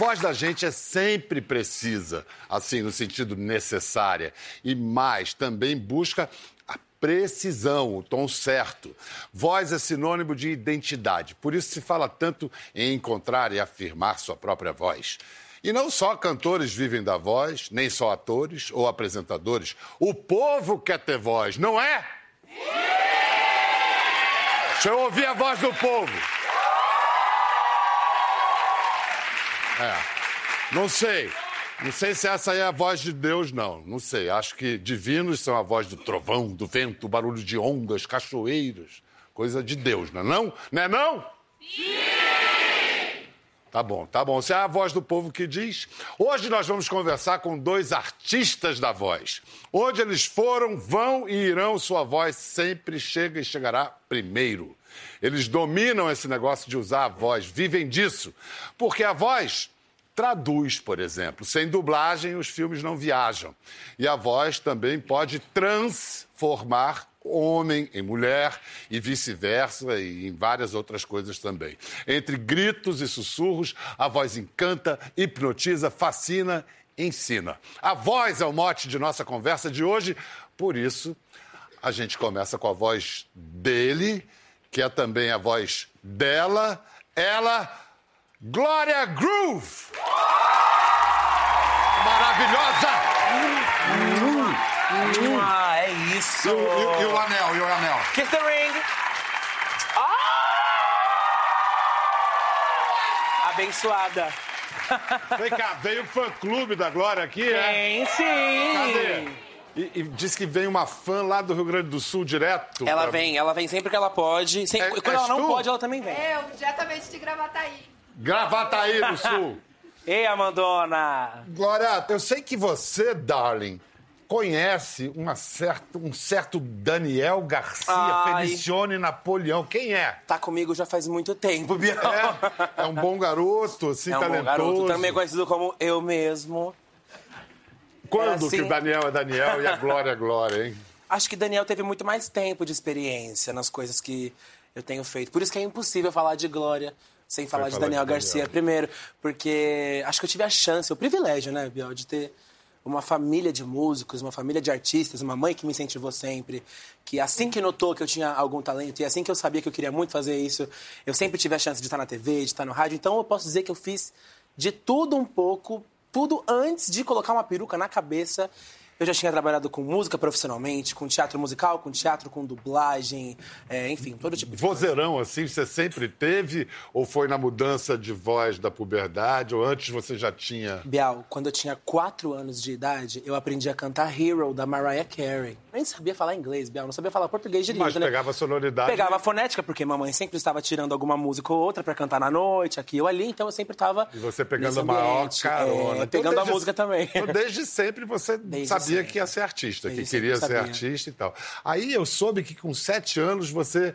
voz da gente é sempre precisa, assim, no sentido necessária. E mais, também busca a precisão, o tom certo. Voz é sinônimo de identidade. Por isso se fala tanto em encontrar e afirmar sua própria voz. E não só cantores vivem da voz, nem só atores ou apresentadores. O povo quer ter voz, não é? Deixa eu ouvir a voz do povo. Não sei. Não sei se essa é a voz de Deus, não. Não sei. Acho que divinos são a voz do trovão, do vento, o barulho de ondas, cachoeiros. Coisa de Deus, não é não? Não é não? Sim! Tá bom. Se é a voz do povo que diz. Hoje nós vamos conversar com 2 artistas da voz. Onde eles foram, vão e irão, sua voz sempre chega e chegará primeiro. Eles dominam esse negócio de usar a voz, vivem disso. Porque a voz traduz, por exemplo. Sem dublagem, os filmes não viajam. E a voz também pode transformar homem em mulher e vice-versa e em várias outras coisas também. Entre gritos e sussurros, a voz encanta, hipnotiza, fascina, ensina. A voz é o mote de nossa conversa de hoje, por isso a gente começa com a voz dele, que é também a voz dela, ela, Glória Groove! Maravilhosa! É isso! E o anel? Kiss the ring! Abençoada! Vem cá, veio o fã-clube da Glória aqui, Tem sim! Cadê? E diz que vem uma fã lá do Rio Grande do Sul direto. Ela vem sempre que ela pode. Quando ela não pode, ela também vem. Eu, diretamente de Gravataí. Gravataí, no Sul. Ei, Amandona! Glória, eu sei que você, darling, conhece um certo Daniel Garcia, Felicione Napoleão. Quem é? Tá comigo já faz muito tempo, Biel. É um bom garoto, assim, talentoso. Bom garoto, também conhecido como eu mesmo. Quando que o Daniel é Daniel e a Glória é Glória, hein? Acho que Daniel teve muito mais tempo de experiência nas coisas que eu tenho feito. Por isso que é impossível falar de Glória sem falar de Daniel Garcia primeiro. Porque acho que eu tive a chance, o privilégio, né, Biel, de ter uma família de músicos, uma família de artistas, uma mãe que me incentivou sempre, que assim que notou que eu tinha algum talento e assim que eu sabia que eu queria muito fazer isso, eu sempre tive a chance de estar na TV, de estar no rádio. Então eu posso dizer que eu fiz de tudo um pouco, tudo antes de colocar uma peruca na cabeça. Eu já tinha trabalhado com música profissionalmente, com teatro musical, com teatro com dublagem, enfim, todo tipo de vozeirão, assim, você sempre teve? Ou foi na mudança de voz da puberdade? Ou antes você já tinha... Bial, quando eu tinha 4 anos de idade, eu aprendi a cantar Hero, da Mariah Carey. Eu nem sabia falar inglês, Bial, não sabia falar português direito, Mas pegava a sonoridade... Pegava a fonética, porque mamãe sempre estava tirando alguma música ou outra pra cantar na noite, aqui ou ali, então eu sempre tava... E você pegando a maior carona. Então, pegando a música também. Então, desde sempre você sabia que ia ser artista, que queria ser artista e tal. Aí eu soube que com 7 anos você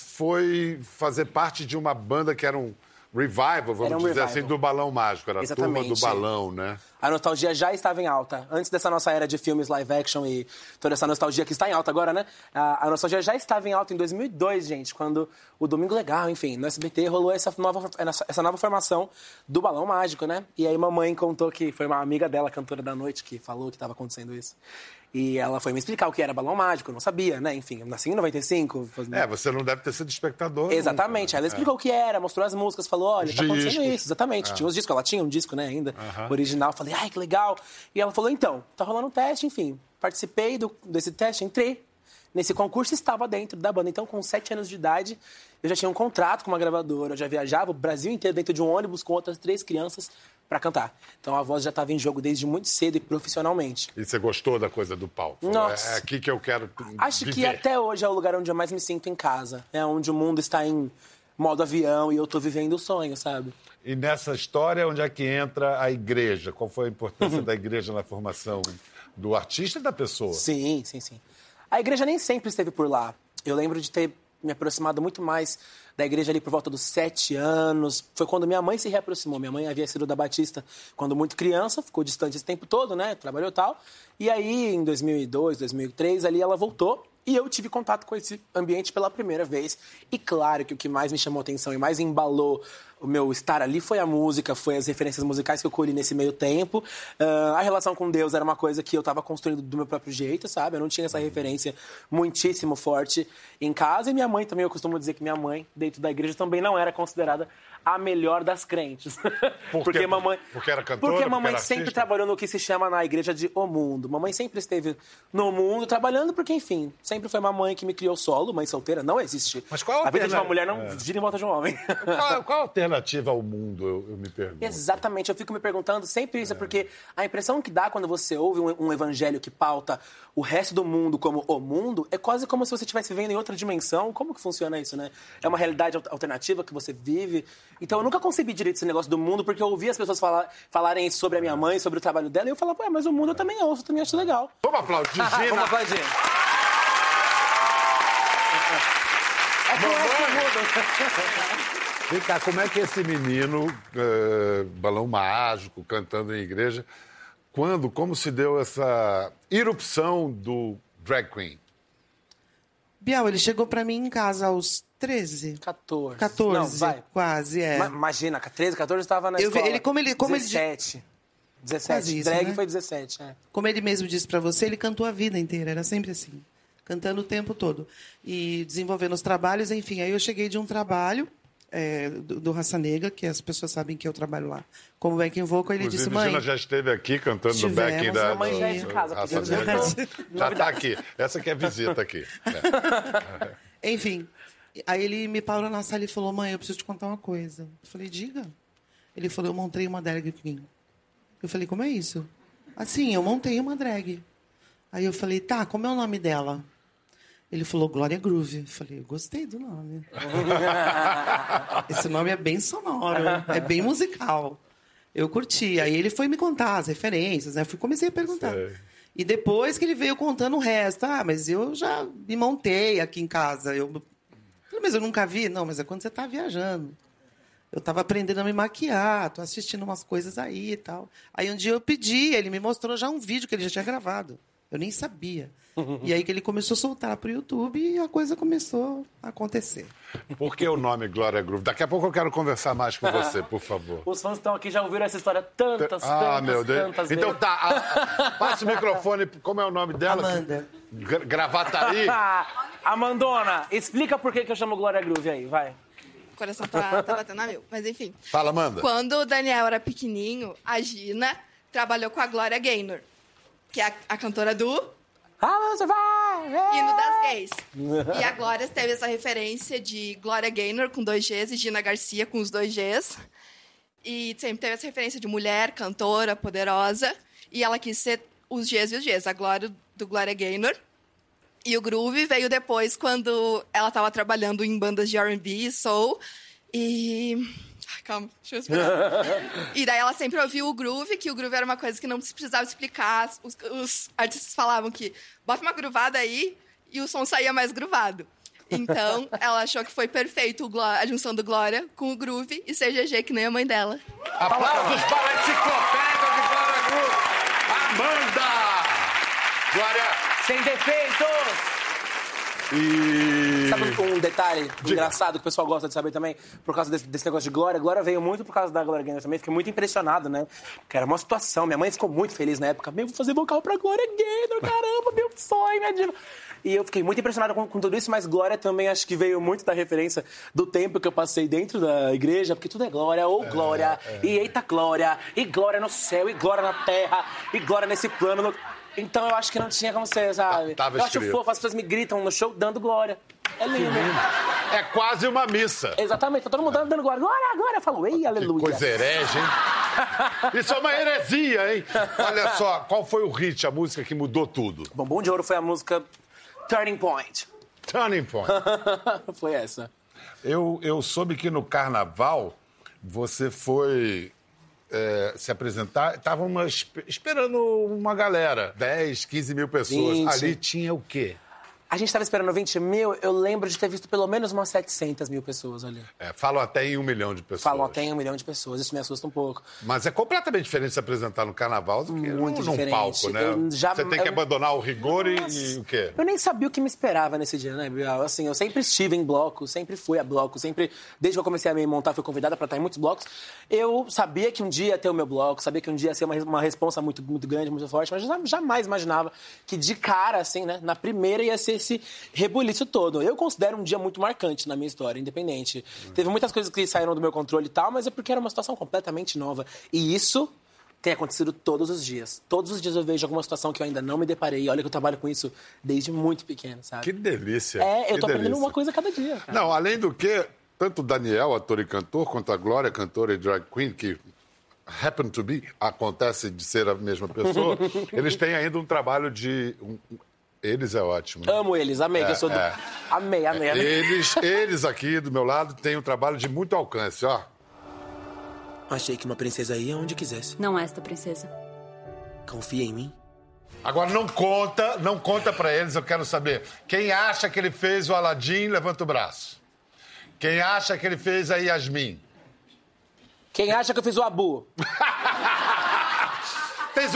foi fazer parte de uma banda que era um revival, vamos dizer assim, do Balão Mágico. Era a Turma do Balão, né? A nostalgia já estava em alta. Antes dessa nossa era de filmes live action e toda essa nostalgia que está em alta agora, né? A nostalgia já estava em alta em 2002, gente, quando o Domingo Legal, enfim, no SBT rolou essa nova formação do Balão Mágico, né? E aí mamãe contou que foi uma amiga dela, cantora da noite, que falou que estava acontecendo isso. E ela foi me explicar o que era Balão Mágico, eu não sabia, né? Enfim, eu nasci em 95. Você não deve ter sido espectador. Exatamente. Nunca, né? Ela explicou o que era, mostrou as músicas, falou, olha, tá acontecendo isso. Exatamente. Tinha os discos, ela tinha um disco, né, ainda, original. Falei, ai, que legal. E ela falou, então, tá rolando um teste, enfim. Participei desse teste, entrei nesse concurso e estava dentro da banda. Então, com 7 anos de idade, eu já tinha um contrato com uma gravadora, eu já viajava o Brasil inteiro dentro de um ônibus com outras 3 crianças para cantar. Então a voz já estava em jogo desde muito cedo e profissionalmente. E você gostou da coisa do palco? Nossa. É aqui que eu quero Acho viver. que até hoje é o lugar onde eu mais me sinto em casa. É onde o mundo está em modo avião e eu tô vivendo o sonho, sabe? E nessa história, onde é que entra a igreja? Qual foi a importância da igreja na formação do artista e da pessoa? Sim. A igreja nem sempre esteve por lá. Eu lembro de ter me aproximado muito mais da igreja ali por volta dos 7 anos. Foi quando minha mãe se reaproximou. Minha mãe havia sido da Batista quando muito criança, ficou distante esse tempo todo, né? Trabalhou e tal. E aí, em 2002, 2003, ali ela voltou. E eu tive contato com esse ambiente pela primeira vez. E claro que o que mais me chamou atenção e mais embalou o meu estar ali foi a música, foi as referências musicais que eu colhi nesse meio tempo. A relação com Deus era uma coisa que eu estava construindo do meu próprio jeito, sabe? Eu não tinha essa referência muitíssimo forte em casa. E minha mãe também, eu costumo dizer que minha mãe, dentro da igreja, também não era considerada a melhor das crentes. Porque mamãe... Porque era cantora? Porque mamãe era sempre artista? trabalhou no que se chama na igreja de O Mundo. Mamãe sempre esteve no mundo trabalhando porque, enfim, sempre foi uma mãe que me criou solo, mãe solteira, não existe. Mas qual a vida de uma mulher não gira em volta de um homem. Qual a alternativa ao mundo, eu me pergunto? Exatamente, eu fico me perguntando sempre isso, porque a impressão que dá quando você ouve um evangelho que pauta o resto do mundo como o mundo, é quase como se você estivesse vivendo em outra dimensão. Como que funciona isso, né? É uma realidade alternativa que você vive. Então eu nunca concebi direito esse negócio do mundo, porque eu ouvi as pessoas falarem isso sobre a minha mãe, sobre o trabalho dela, e eu falava, mas o mundo eu também ouço, eu também acho legal. Vamos aplaudir, Gina. Vamos aplaudir. É que o mundo. Vem cá, como é que esse menino, balão mágico, cantando em igreja, como se deu essa irrupção do drag queen? Biel, ele chegou pra mim em casa aos 13. 14. 14, Não, vai. quase, é. Imagina, 13, 14 estava na escola. Como ele 17. 17. Quase isso, Drag né? foi 17, Como ele mesmo disse pra você, ele cantou a vida inteira, era sempre assim. Cantando o tempo todo. E desenvolvendo os trabalhos, enfim. Aí eu cheguei de um trabalho do Raça Negra, que as pessoas sabem que eu trabalho lá como backing vocal. Ele disse, mãe... A Gina já esteve aqui cantando no Estivemos, backing Minha mãe já é de casa. Raça Negra. Já está aqui. Essa que é a visita aqui. Enfim, aí ele me parou na sala e falou, mãe, eu preciso te contar uma coisa. Eu falei, diga. Ele falou, eu montei uma drag queen. Eu falei, como é isso? Assim, eu montei uma drag. Aí eu falei, tá, como é o nome dela? Ele falou, Glória Groove. Eu falei, eu gostei do nome. Esse nome é bem sonoro, é bem musical. Eu curti. Aí ele foi me contar as referências, né? Comecei a perguntar. Sei. E depois que ele veio contando o resto. Ah, mas eu já me montei aqui em casa. Eu falei, mas eu nunca vi. Não, mas é quando você está viajando. Eu estava aprendendo a me maquiar, tô assistindo umas coisas aí e tal. Aí um dia eu pedi, ele me mostrou já um vídeo que ele já tinha gravado. Eu nem sabia. E aí que ele começou a soltar pro YouTube e a coisa começou a acontecer. Por que o nome Glória Groove? Daqui a pouco eu quero conversar mais com você, por favor. Os fãs estão aqui, já ouviram essa história tantas Meu Deus. tantas Então vezes. tá, passa o microfone. Como é o nome dela? Amanda. Gravataí? Amandona, explica por que eu chamo Glória Groove aí, vai. O coração tá batendo a mil. Mas enfim. Fala, Amanda. Quando o Daniel era pequenininho, a Gina trabalhou com a Gloria Gaynor, que é a cantora do Você vai! Hino das Gays. E a Glória teve essa referência de Gloria Gaynor com 2 Gs e Gina Garcia com os 2 Gs. E sempre teve essa referência de mulher, cantora, poderosa. E ela quis ser os Gs e os Gs. A Glória do Gloria Gaynor. E o Groove veio depois, quando ela estava trabalhando em bandas de R&B e soul. E... Ai, calma, deixa eu explicar. E daí ela sempre ouviu o Groove, que o Groove era uma coisa que não se precisava explicar. Os artistas falavam que bota uma groovada aí e o som saía mais groovado. Então, ela achou que foi perfeito a junção do Glória com o Groove e ser GG, que nem a mãe dela. Aplausos para a enciclopédia de Glória Groove. Amanda! Glória! Sem defeitos! E... Sabe um detalhe engraçado que o pessoal gosta de saber também? Por causa desse negócio de Glória. Glória veio muito por causa da Glória Gaynor também. Fiquei muito impressionado, né? Porque era uma situação. Minha mãe ficou muito feliz na época. Vou fazer vocal pra Glória Gaynor, caramba, meu sonho, minha diva. E eu fiquei muito impressionado com tudo isso, mas Glória também acho que veio muito da referência do tempo que eu passei dentro da igreja, porque tudo é Glória, ou Glória, e eita Glória, e Glória no céu, e Glória na terra, e Glória nesse plano. Então eu acho que não tinha como ser, sabe? Tava eu acho escrito. fofo, as pessoas me gritam no show dando Glória. É lindo. É quase uma missa. Exatamente, tá todo mundo dando Glória. Glória, Glória. Eu falo, ei, aleluia. Coisa herege, hein? Isso é uma heresia, hein? Olha só, qual foi o hit, a música que mudou tudo? Bombom de Ouro foi a música Turning Point. Turning Point. Foi essa. Eu soube que no carnaval você foi se apresentar, estavam esperando uma galera, 10, 15 mil pessoas. 20. Ali tinha o quê? A gente estava esperando 20 mil, eu lembro de ter visto pelo menos umas 700 mil pessoas ali. Falam até em 1 milhão de pessoas. Falam até em 1 milhão de pessoas, isso me assusta um pouco. Mas é completamente diferente se apresentar no carnaval do que num palco, né? Você tem que abandonar o rigor e o quê? Eu nem sabia o que me esperava nesse dia, né, Bial? Assim, eu sempre estive em bloco, sempre fui a bloco, sempre, desde que eu comecei a me montar, fui convidada para estar em muitos blocos. Eu sabia que um dia ia ter o meu bloco, sabia que um dia ia ser uma responsa muito, muito grande, muito forte, mas jamais imaginava que de cara, assim, né, na primeira ia ser esse rebuliço todo. Eu considero um dia muito marcante na minha história, independente. Teve muitas coisas que saíram do meu controle e tal, mas é porque era uma situação completamente nova. E isso tem acontecido todos os dias. Todos os dias eu vejo alguma situação que eu ainda não me deparei. Olha que eu trabalho com isso desde muito pequeno, sabe? Que delícia. Eu tô aprendendo uma coisa a cada dia, cara. Não, além do que, tanto o Daniel, ator e cantor, quanto a Glória, cantora e drag queen, que happen to be, acontece de ser a mesma pessoa, eles têm ainda um trabalho de... Eles é ótimo. Né? Amo eles, amei. Que eu sou do... Amei. Eles aqui do meu lado têm um trabalho de muito alcance, ó. Achei que uma princesa ia onde quisesse. Não é esta princesa. Confia em mim. Agora não conta pra eles, eu quero saber. Quem acha que ele fez o Aladim, levanta o braço. Quem acha que ele fez a Yasmin? Quem acha que eu fiz o Abu? Fez o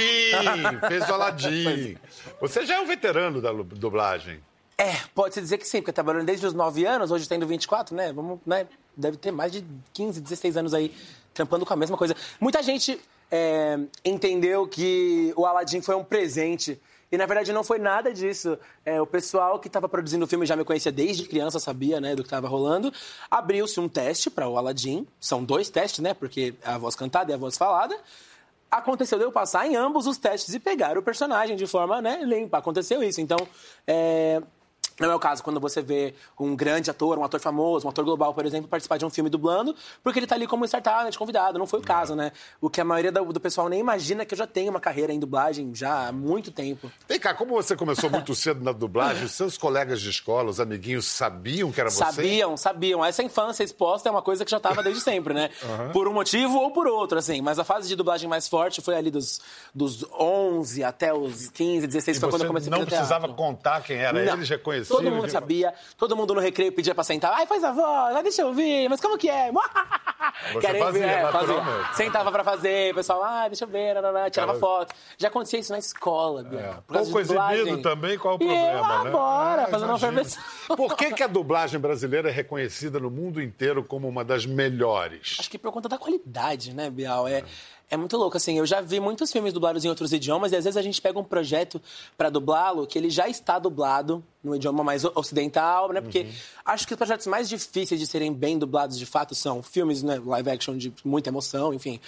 Aladim. Você já é um veterano da dublagem. Pode-se dizer que sim, porque trabalhando desde os 9 anos, hoje tendo 24, né? Deve ter mais de 15, 16 anos aí, trampando com a mesma coisa. Muita gente entendeu que o Aladim foi um presente. E, na verdade, não foi nada disso. O pessoal que estava produzindo o filme já me conhecia desde criança, sabia, né, do que estava rolando. Abriu-se um teste para o Aladim. São 2 testes, né? Porque é a voz cantada e a voz falada. Aconteceu de eu passar em ambos os testes e pegar o personagem de forma, né, limpa. Aconteceu isso. Então, não é o caso quando você vê um grande ator, um ator famoso, um ator global, por exemplo, participar de um filme dublando, porque ele tá ali como Star Talent, convidado. Não foi o caso, né? O que a maioria do pessoal nem imagina é que eu já tenho uma carreira em dublagem já há muito tempo. Vem cá, como você começou muito cedo na dublagem, os seus colegas de escola, os amiguinhos, sabiam que era você? Sabiam. Essa infância exposta é uma coisa que já tava desde sempre, né? Por um motivo ou por outro, assim. Mas a fase de dublagem mais forte foi ali dos 11 até os 15, 16, foi quando eu comecei a fazer teatro. Não precisava contar quem era, eles reconheciam. Todo mundo sabia, todo mundo no recreio pedia pra sentar. Ai, faz a voz, deixa eu ouvir, mas como que é? Você fazia. Sentava pra fazer, o pessoal, deixa eu ver, tirava foto. Já acontecia isso na escola, Bia. Pouco exibido também, qual o problema, né? Bora, fazendo uma fervesão. Por que a dublagem brasileira é reconhecida no mundo inteiro como uma das melhores? Acho que por conta da qualidade, né, Bial? É muito louco, assim, eu já vi muitos filmes dublados em outros idiomas e às vezes a gente pega um projeto pra dublá-lo que ele já está dublado no idioma mais ocidental, né? Porque acho que os projetos mais difíceis de serem bem dublados de fato são filmes, né, live action de muita emoção, enfim,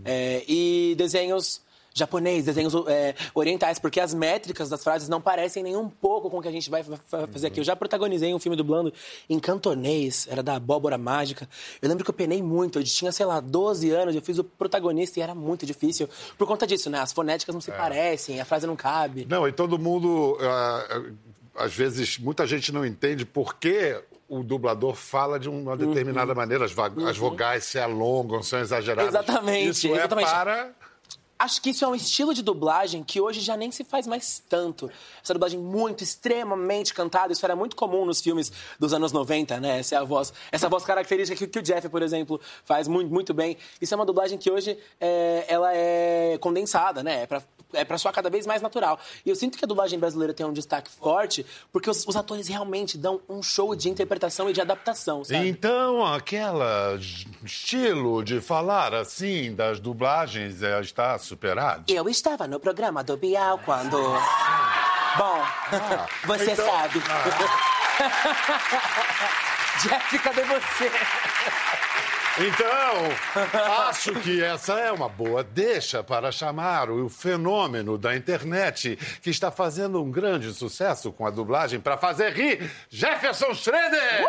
e desenhos japonês, desenhos orientais, porque as métricas das frases não parecem nem um pouco com o que a gente vai fazer aqui. Eu já protagonizei um filme dublando em cantonês, era da Abóbora Mágica. Eu lembro que eu penei muito, eu tinha, 12 anos, eu fiz o protagonista e era muito difícil. Por conta disso, né? As fonéticas não se parecem, a frase não cabe. Não, e todo mundo, às vezes, muita gente não entende por que o dublador fala de uma determinada maneira, as vogais se alongam, são exageradas. Exatamente. Isso para... Acho que isso é um estilo de dublagem que hoje já nem se faz mais tanto. Essa dublagem muito, extremamente cantada, isso era muito comum nos filmes dos anos 90, né? Essa voz característica que o Jeff, por exemplo, faz muito, muito bem. Isso é uma dublagem que hoje ela é condensada, né? É pra soar cada vez mais natural. E eu sinto que a dublagem brasileira tem um destaque forte porque os atores realmente dão um show de interpretação e de adaptação, sabe? Então, aquele estilo de falar assim das dublagens está superado? Eu estava no programa do Bial quando... Bom, você então... sabe. Jeff, cadê você? Então, acho que essa é uma boa deixa para chamar o fenômeno da internet que está fazendo um grande sucesso com a dublagem para fazer rir Jefferson Schroeder!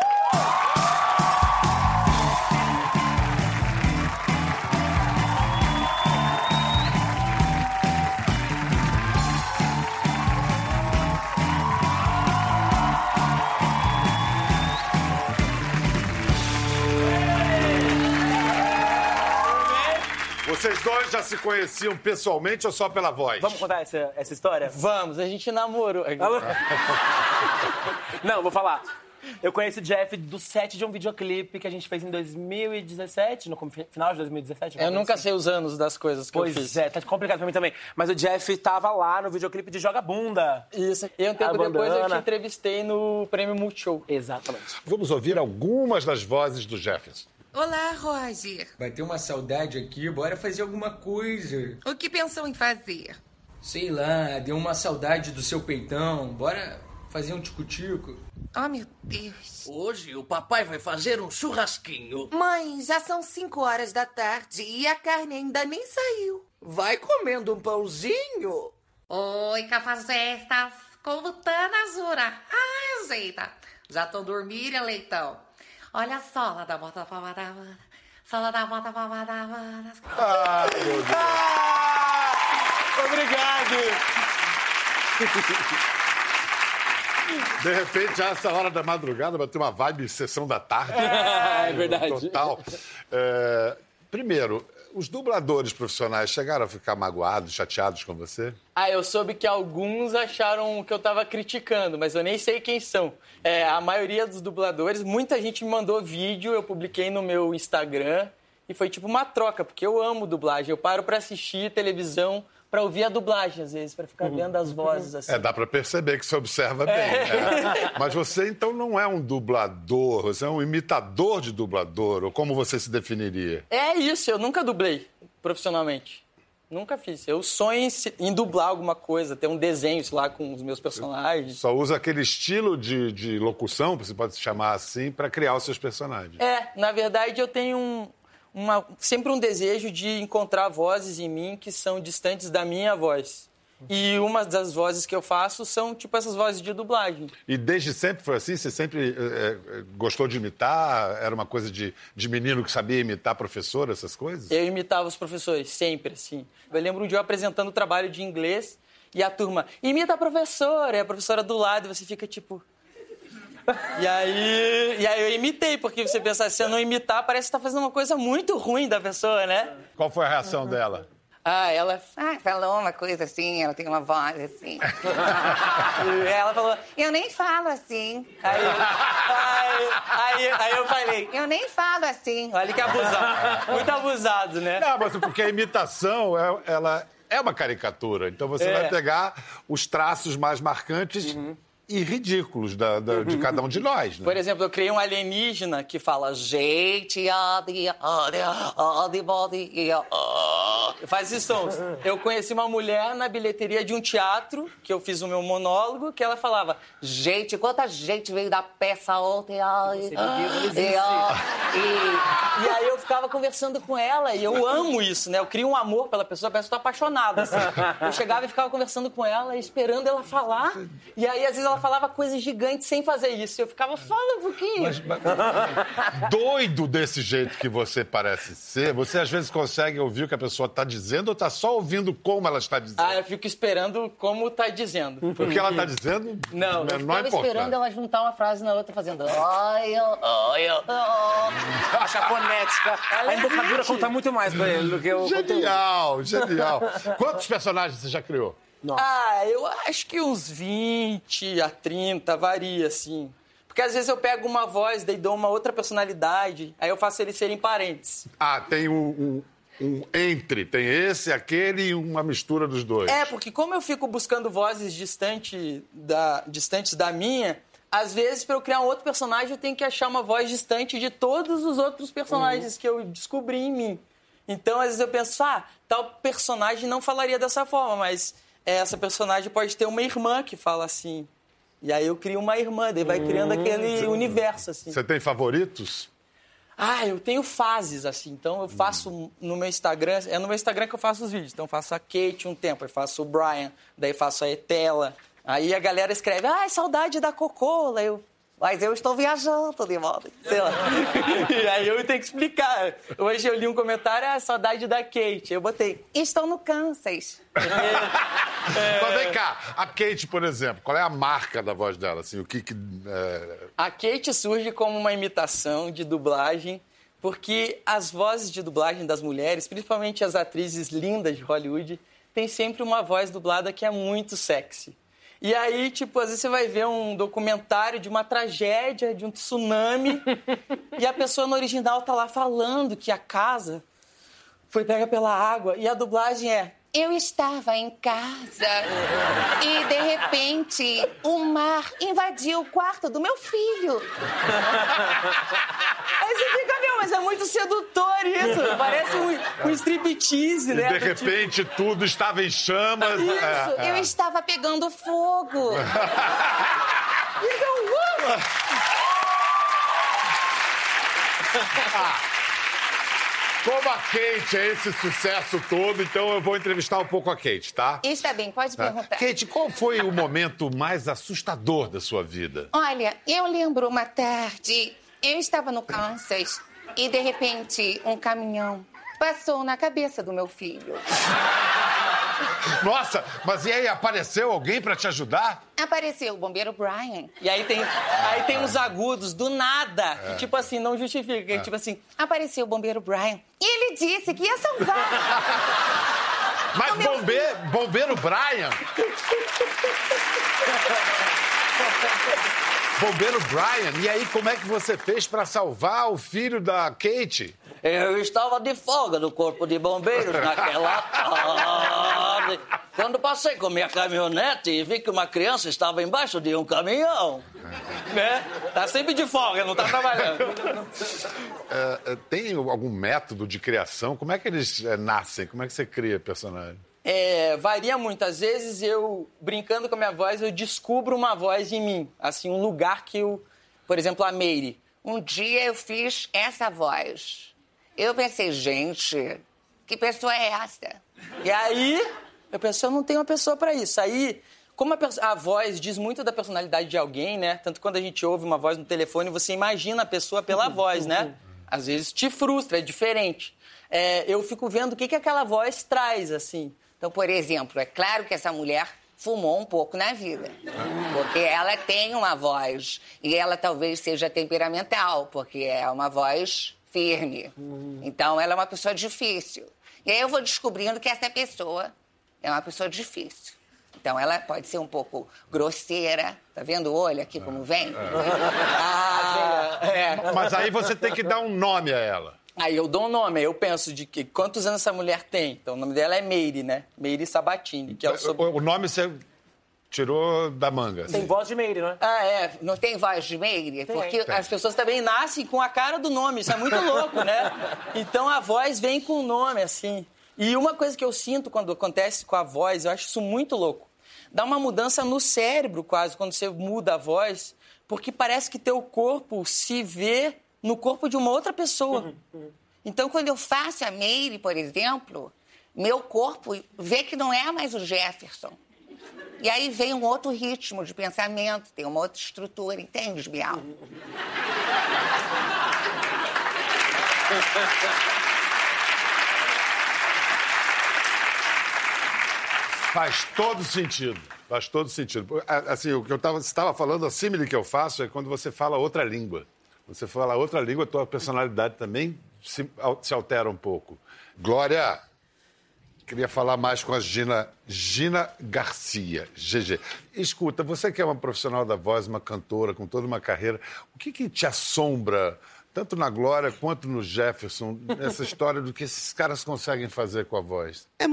Você Vocês dois já se conheciam pessoalmente ou só pela voz? Vamos contar essa história? Vamos, a gente namorou. Não, vou falar. Eu conheci o Jeff do set de um videoclipe que a gente fez em 2017, no final de 2017. Eu nunca sei os anos das coisas que eu fiz. Pois é, tá complicado pra mim também. Mas o Jeff tava lá no videoclipe de Joga Bunda. Isso. E um tempo depois eu te entrevistei no Prêmio Multishow. Exatamente. Vamos ouvir algumas das vozes do Jefferson. Olá, Roger. Vai ter uma saudade aqui, bora fazer alguma coisa. O que pensou em fazer? Sei lá, deu uma saudade do seu peitão, bora fazer um tico-tico. Oh, meu Deus. Hoje o papai vai fazer um churrasquinho. Mãe, já são 5 horas da tarde e a carne ainda nem saiu. Vai comendo um pãozinho. Oi, cafajestas. Como tá na Zura? Ah, azeita. Já tô dormindo, leitão. Olha só, lá da bota pra madama. Só da bota pra madama. Ah, meu Deus. Obrigado. De repente, a essa hora da madrugada, vai ter uma vibe sessão da tarde. É verdade. Total. Primeiro, os dubladores profissionais chegaram a ficar magoados, chateados com você? Eu soube que alguns acharam que eu tava criticando, mas eu nem sei quem são. A maioria dos dubladores, muita gente me mandou vídeo, eu publiquei no meu Instagram e foi tipo uma troca, porque eu amo dublagem. Eu paro pra assistir televisão, pra ouvir a dublagem, às vezes, pra ficar vendo as vozes, assim. Dá pra perceber que você observa bem. Mas você, então, não é um dublador, você é um imitador de dublador, ou como você se definiria? É isso, eu nunca dublei profissionalmente. Nunca fiz. Eu sonho em dublar alguma coisa, ter um desenho, sei lá, com os meus personagens. Só usa aquele estilo de locução, você pode se chamar assim, pra criar os seus personagens. Na verdade, eu tenho sempre um desejo de encontrar vozes em mim que são distantes da minha voz. E uma das vozes que eu faço são, tipo, essas vozes de dublagem. E desde sempre foi assim? Você sempre gostou de imitar? Era uma coisa de menino que sabia imitar professor, essas coisas? Eu imitava os professores, sempre, assim. Eu lembro um dia eu apresentando o trabalho de inglês e a turma, imita a professora, e a professora do lado, e você fica, tipo... E aí eu imitei, porque você pensa, se eu não imitar, parece que tá fazendo uma coisa muito ruim da pessoa, né? Qual foi a reação dela? Ela falou uma coisa assim, ela tem uma voz assim. E ela falou, eu nem falo assim. Aí eu falei, Eu nem falo assim. olha que abusado. Muito abusado, né? Não, mas porque a imitação, ela é uma caricatura. Então você vai pegar os traços mais marcantes e ridículos de cada um de nós, né? Por exemplo, eu criei um alienígena que fala gente, faz esses sons. Eu conheci uma mulher na bilheteria de um teatro, que eu fiz o meu monólogo, que ela falava, gente, quanta gente veio da peça ontem. E aí eu ficava conversando com ela, e eu amo isso, né? Eu crio um amor pela pessoa, parece que eu tô apaixonado, assim. Eu chegava e ficava conversando com ela, esperando ela falar, e aí às vezes ela falava coisas gigantes sem fazer isso. Eu ficava, fala um pouquinho. Mas, doido desse jeito que você parece ser, você às vezes consegue ouvir o que a pessoa está dizendo ou está só ouvindo como ela está dizendo? Eu fico esperando como tá dizendo. O que ela está dizendo? Não, eu ficava esperando ela juntar uma frase na outra, fazendo... A fonética, a embocadura conta muito mais pra ele do que o Genial. Quantos personagens você já criou? Eu acho que uns 20 a 30, varia, assim. Porque às vezes eu pego uma voz, daí dou uma outra personalidade, aí eu faço eles serem parentes. Tem um entre, tem esse, aquele e uma mistura dos dois. Porque como eu fico buscando vozes distantes da minha, às vezes, para eu criar um outro personagem, eu tenho que achar uma voz distante de todos os outros personagens que eu descobri em mim. Então, às vezes eu penso, tal personagem não falaria dessa forma, mas essa personagem pode ter uma irmã que fala assim. E aí eu crio uma irmã, daí vai criando aquele universo, assim. Você tem favoritos? Eu tenho fases, assim. Então, eu faço no meu Instagram... É no meu Instagram que eu faço os vídeos. Então, eu faço a Kate um tempo, eu faço o Brian, daí faço a Etela. Aí a galera escreve, saudade da Cocola. Mas eu estou viajando de volta, sei lá. E aí eu tenho que explicar. Hoje eu li um comentário, saudade da Kate. Eu botei, estou no Kansas. Mas vem cá, a Kate, por exemplo, qual é a marca da voz dela? Assim, A Kate surge como uma imitação de dublagem porque as vozes de dublagem das mulheres, principalmente as atrizes lindas de Hollywood, tem sempre uma voz dublada que é muito sexy. E aí, tipo, às vezes você vai ver um documentário de uma tragédia, de um tsunami, e a pessoa no original tá lá falando que a casa foi pega pela água, e a dublagem é: eu estava em casa e, de repente, o mar invadiu o quarto do meu filho. Aí você fica, mas é muito sedutor isso. Parece um striptease, né? E de repente tudo estava em chamas. Isso, eu estava pegando fogo. Como a Kate é esse sucesso todo, então eu vou entrevistar um pouco a Kate, tá? Está bem, pode perguntar. Kate, qual foi o momento mais assustador da sua vida? Olha, eu lembro uma tarde, eu estava no Kansas e, de repente, um caminhão passou na cabeça do meu filho. Nossa, mas e aí, apareceu alguém pra te ajudar? Apareceu o bombeiro Brian. E aí tem uns agudos do nada, que tipo assim, não justifica, que é tipo assim... Apareceu o bombeiro Brian e ele disse que ia salvar. Mas bombeiro Brian? Bombeiro Brian? E aí, como é que você fez pra salvar o filho da Kate? Eu estava de folga no corpo de bombeiros naquela tarde, quando passei com minha caminhonete e vi que uma criança estava embaixo de um caminhão. Né? Tá sempre de folga, não tá trabalhando. Tem algum método de criação? Como é que eles nascem? Como é que você cria personagem? Varia muito. Às vezes eu, brincando com a minha voz, eu descubro uma voz em mim. Assim, um lugar que eu... Por exemplo, a Meire. Um dia eu fiz essa voz. Eu pensei, gente, que pessoa é essa? E aí, eu pensei, eu não tenho uma pessoa pra isso. Aí, como a voz diz muito da personalidade de alguém, né? Tanto quando a gente ouve uma voz no telefone, você imagina a pessoa pela voz, né? Às vezes te frustra, é diferente. Eu fico vendo o que aquela voz traz, assim. Então, por exemplo, é claro que essa mulher fumou um pouco na vida. Porque ela tem uma voz. E ela talvez seja temperamental, porque é uma voz firme. Então, ela é uma pessoa difícil. E aí eu vou descobrindo que essa pessoa é uma pessoa difícil. Então, ela pode ser um pouco grosseira. Tá vendo o olho aqui como vem? Mas aí você tem que dar um nome a ela. Aí eu dou um nome, aí eu penso de que quantos anos essa mulher tem. Então o nome dela é Meire, né? Meire Sabatini, que é o nome você tirou da manga. Tem voz de Meire, não é? Não tem voz de Meire? Porque as pessoas também nascem com a cara do nome, isso é muito louco, né? Então a voz vem com o nome, assim. E uma coisa que eu sinto quando acontece com a voz, eu acho isso muito louco. Dá uma mudança no cérebro quase, quando você muda a voz, porque parece que teu corpo se vê no corpo de uma outra pessoa. Então, quando eu faço a Meire, por exemplo, meu corpo vê que não é mais o Jefferson. E aí vem um outro ritmo de pensamento, tem uma outra estrutura, entende, Bial? Faz todo sentido. Faz todo sentido. Assim, o que você estava falando, a símile que eu faço é quando você fala outra língua. Você fala outra língua, a tua personalidade também se altera um pouco. Glória, queria falar mais com a Gina Garcia, GG. Escuta, você que é uma profissional da voz, uma cantora com toda uma carreira, o que te assombra, tanto na Glória quanto no Jefferson, essa história do que esses caras conseguem fazer com a voz? É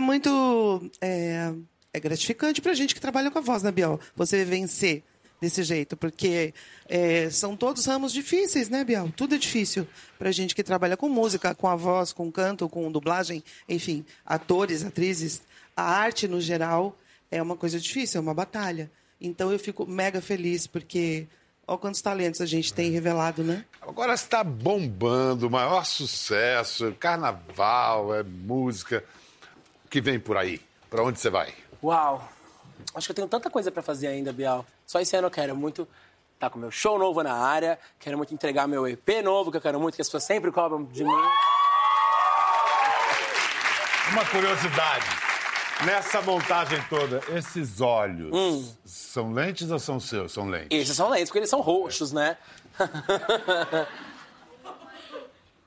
gratificante pra gente que trabalha com a voz, né, Biel? Você vencer desse jeito, porque são todos ramos difíceis, né, Biel? Tudo é difícil pra gente que trabalha com música, com a voz, com canto, com dublagem, enfim, atores, atrizes. A arte, no geral, é uma coisa difícil, é uma batalha. Então eu fico mega feliz, porque olha quantos talentos a gente tem revelado, né? Agora está bombando, maior sucesso, carnaval, música. O que vem por aí? Pra onde você vai? Uau! Acho que eu tenho tanta coisa pra fazer ainda, Bial. Só esse ano eu quero muito estar com meu show novo na área, quero muito entregar meu EP novo, que eu quero muito que as pessoas sempre cobram de mim. Uma curiosidade. Nessa montagem toda, esses olhos são lentes ou são seus? São lentes. Esses são lentes, porque eles são roxos, né?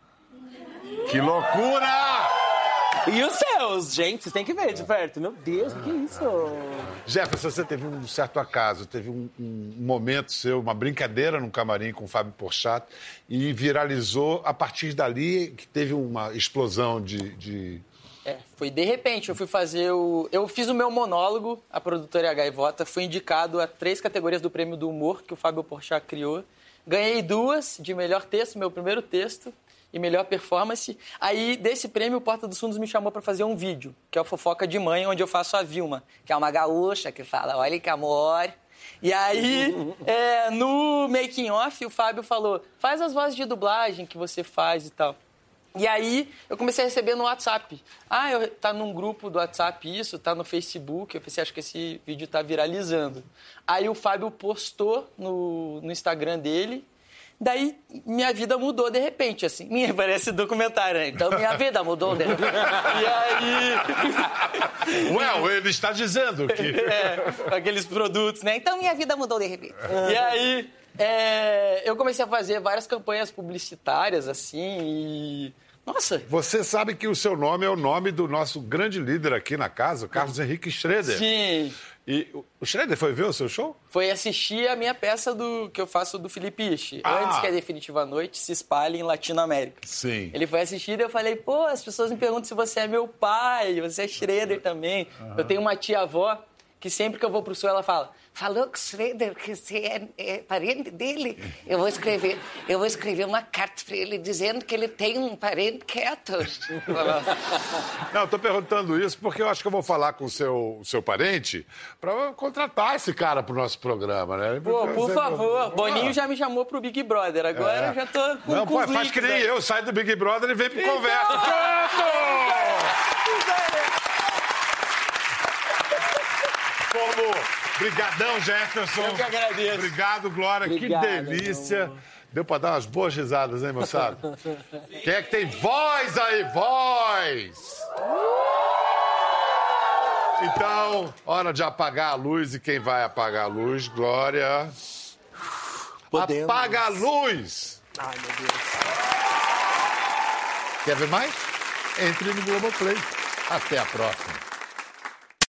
Que loucura! E os seus, gente, vocês têm que ver de perto. Meu Deus, o que é isso? Jefferson, você teve um certo acaso, teve um momento seu, uma brincadeira no camarim com o Fábio Porchat e viralizou a partir dali que teve uma explosão de... Foi de repente. Eu fui fazer Eu fiz o meu monólogo, a produtora e a Gaivota. Fui indicado a 3 categorias do Prêmio do Humor que o Fábio Porchat criou. Ganhei 2 de melhor texto, meu primeiro texto, e melhor performance. Aí, desse prêmio, o Porta dos Fundos me chamou para fazer um vídeo, que é o Fofoca de Mãe, onde eu faço a Vilma, que é uma gaúcha que fala, olha que amor. E aí, no making off, o Fábio falou, faz as vozes de dublagem que você faz e tal. E aí, eu comecei a receber no WhatsApp. Tá num grupo do WhatsApp isso, tá no Facebook. Eu pensei, acho que esse vídeo tá viralizando. Aí o Fábio postou no Instagram dele. Daí, minha vida mudou de repente, assim. Parece documentário, né? Então, minha vida mudou de repente. E aí... ele está dizendo que... aqueles produtos, né? Então, minha vida mudou de repente. E aí, eu comecei a fazer várias campanhas publicitárias, assim, e... Nossa! Você sabe que o seu nome é o nome do nosso grande líder aqui na casa, o Carlos Henrique Schroeder. Sim. E o Schroeder foi ver o seu show? Foi assistir a minha peça que eu faço do Felipe Ishi. Antes que a Definitiva Noite se espalhe em Latinoamérica. Sim. Ele foi assistir e eu falei, as pessoas me perguntam se você é meu pai, você é Schroeder também. Eu tenho uma tia-avó que sempre que eu vou pro sul ela fala, falou com o Schroeder que você é parente dele? Eu vou escrever uma carta para ele dizendo que ele tem um parente quieto. Não, eu tô perguntando isso porque eu acho que eu vou falar com o seu parente para contratar esse cara pro nosso programa, né? Por favor. Boninho já me chamou pro Big Brother, agora eu já tô com Não, faz links, que nem eu, saio do Big Brother e vem pro Conversa. Brigadão, Jefferson. Eu que agradeço. Obrigado, Glória. Obrigado, que delícia. Deu pra dar umas boas risadas, hein, moçada? Quem é que tem voz aí? Voz! Então, hora de apagar a luz. E quem vai apagar a luz? Glória. Podemos. Apaga a luz! Ai, meu Deus. Quer ver mais? Entre no Globoplay. Até a próxima.